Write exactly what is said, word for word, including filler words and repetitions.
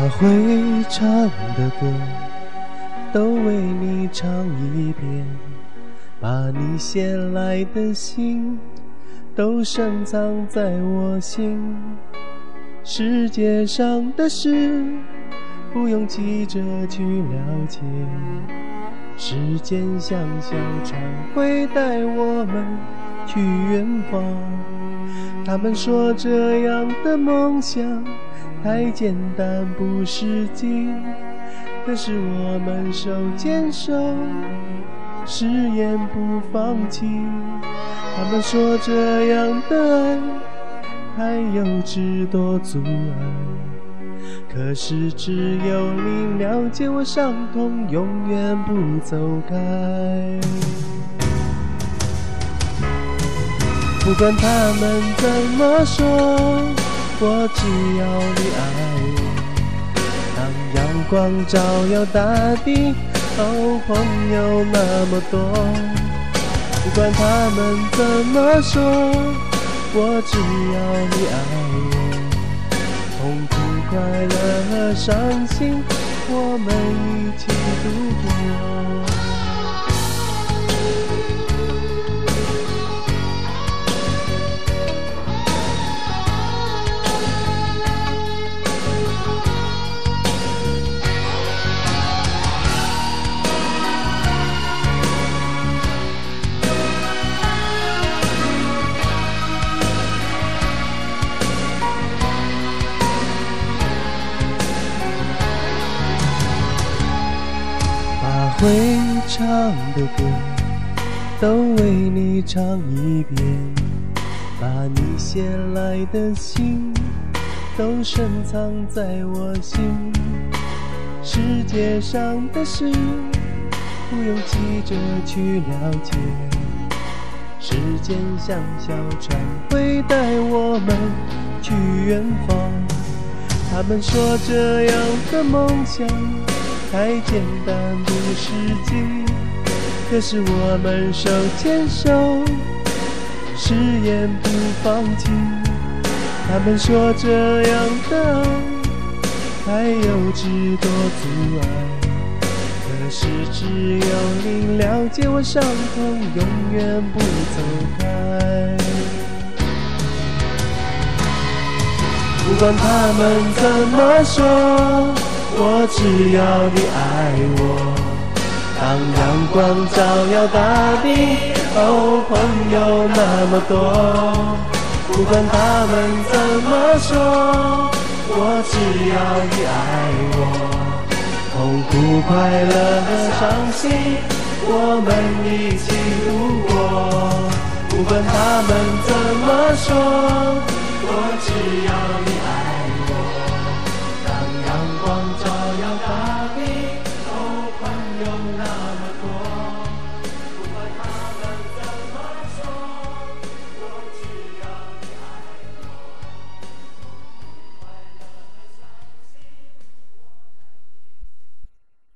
会唱的歌都为你唱一遍，把你写来的信都深藏在我心。世界上的事不用急着去了解，时间像小船会带我们去远方。他们说这样的梦想太简单不实际，可是我们手牵手誓言不放弃。他们说这样的爱太幼稚多阻碍，可是只有你了解我伤痛，永远不走开。不管他们怎么说，我只要你爱我。当阳光照耀大地，哦，朋友那么多。不管他们怎么说，我只要你爱我。痛苦、快乐和伤心，我们一起度过。会唱的歌都为你唱一遍，把你写来的信都深藏在我心。世界上的事不用急着去了解，时间像小船会带我们去远方。他们说这样的梦想太简单不实际，可是我们手牵手誓言不放弃。他们说这样的爱太幼稚多阻碍，可是只有你了解我伤痛，永远不走开。不管他们怎么说，我只要你爱我。当阳光照耀大地，哦，朋友那么多。不管他们怎么说，我只要你爱我。痛苦、快乐和伤心，我们一起度过。不管他们怎么说，我只要你爱我。当阳光照耀大地，哦，朋友那么多。